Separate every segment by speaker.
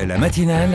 Speaker 1: La matinale,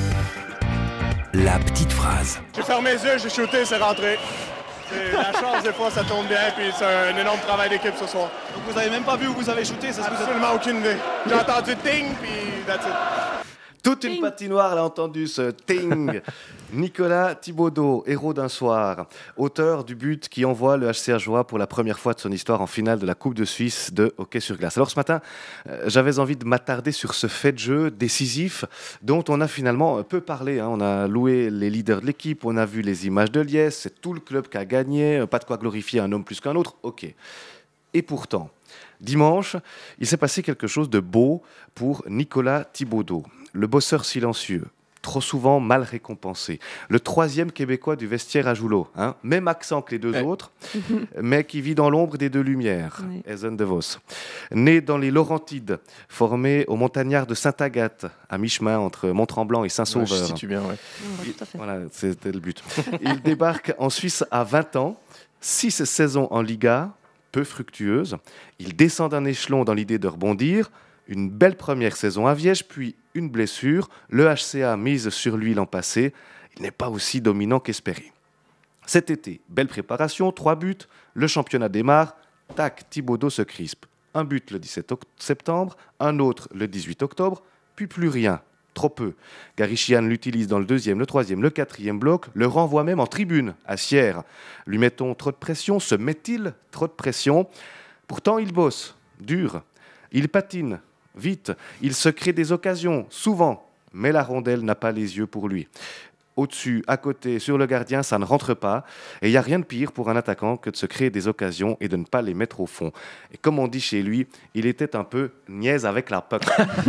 Speaker 1: la petite phrase.
Speaker 2: J'ai fermé les yeux, j'ai shooté, c'est rentré. C'est la chance, des fois, ça tourne bien, puis c'est un énorme travail d'équipe ce soir.
Speaker 3: Donc vous n'avez même pas vu où vous avez shooté, c'est ce que vous avez...
Speaker 2: Absolument aucune idée. J'ai entendu ting, puis that's it.
Speaker 4: Toute une patinoire l'a entendu, ce ting. Nicolas Thibaudeau, héros d'un soir, auteur du but qui envoie le HC Ajoie pour la première fois de son histoire en finale de la Coupe de Suisse de hockey sur glace. Alors ce matin, j'avais envie de m'attarder sur ce fait de jeu décisif dont on a finalement peu parlé. On a loué les leaders de l'équipe, on a vu les images de liesse, c'est tout le club qui a gagné, pas de quoi glorifier un homme plus qu'un autre, ok. Et pourtant, dimanche, il s'est passé quelque chose de beau pour Nicolas Thibaudeau. Le bosseur silencieux, trop souvent mal récompensé. Le troisième Québécois du vestiaire à Joulot, même accent que les deux autres, mais qui vit dans l'ombre des deux lumières, Ezen de Vos. Né dans les Laurentides, formé au montagnard de Sainte-Agathe, à mi-chemin entre Mont-Tremblant et Saint-Sauveur.
Speaker 3: Je situe bien, ouais.
Speaker 4: Voilà, c'était le but. Il débarque en Suisse à 20 ans, 6 saisons en Liga, peu fructueuses. Il descend d'un échelon dans l'idée de rebondir. Une belle première saison à Viège, puis une blessure. Le HCA mise sur lui l'an passé. Il n'est pas aussi dominant qu'espéré. Cet été, belle préparation, 3 buts. Le championnat démarre. Tac, Thibaudeau se crispe. Un but le 17 septembre, un autre le 18 octobre, puis plus rien. Trop peu. Gary Sheehan l'utilise dans le 2e, le 3e, le 4e bloc, le renvoie même en tribune, à Sierre. Lui mettons trop de pression, se met-il trop de pression? Pourtant, il bosse, dur, il patine, vite, il se crée des occasions, souvent, mais la rondelle n'a pas les yeux pour lui. Au-dessus, à côté, sur le gardien, ça ne rentre pas. Et il n'y a rien de pire pour un attaquant que de se créer des occasions et de ne pas les mettre au fond. Et comme on dit chez lui, il était un peu niaise avec la puck.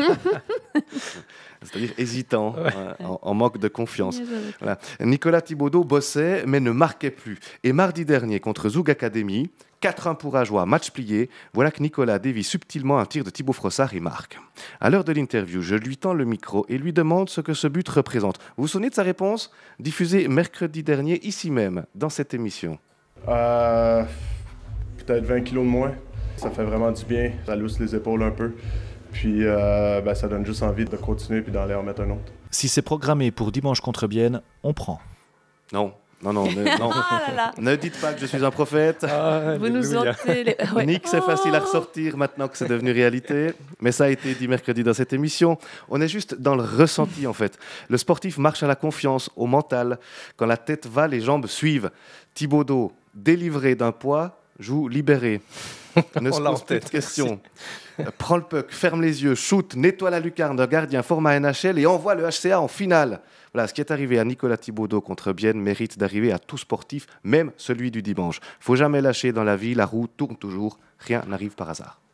Speaker 4: C'est-à-dire hésitant, en manque de confiance. Voilà. Nicolas Thibaudeau bossait, mais ne marquait plus. Et mardi dernier, contre Zoug Academy, 4-1 pour Ajoie, match plié, voilà que Nicolas dévie subtilement un tir de Thibaut Frossard et marque. À l'heure de l'interview, je lui tends le micro et lui demande ce que ce but représente. Vous vous souvenez de sa réponse? Diffusée mercredi dernier, ici même, dans cette émission.
Speaker 2: Peut-être 20 kilos de moins. Ça fait vraiment du bien. Ça lousse les épaules un peu. Puis ça donne juste envie de continuer puis d'aller en mettre un autre.
Speaker 5: Si c'est programmé pour dimanche contre Bienne, on prend.
Speaker 4: Non. Non. Ne dites pas que je suis un prophète.
Speaker 6: Vous nous hantez.
Speaker 4: Nick, c'est facile à ressortir maintenant que c'est devenu réalité. Mais ça a été dit mercredi dans cette émission. On est juste dans le ressenti, en fait. Le sportif marche à la confiance, au mental. Quand la tête va, les jambes suivent. Thibaudeau, délivré d'un poids, joue libéré. Ne se pose plus de questions. Prends le puck, ferme les yeux, shoot, nettoie la lucarne d'un gardien format NHL et envoie le HCA en finale. Voilà, ce qui est arrivé à Nicolas Thibaudeau contre Bienne mérite d'arriver à tout sportif, même celui du dimanche. Faut jamais lâcher dans la vie, la roue tourne toujours, rien n'arrive par hasard.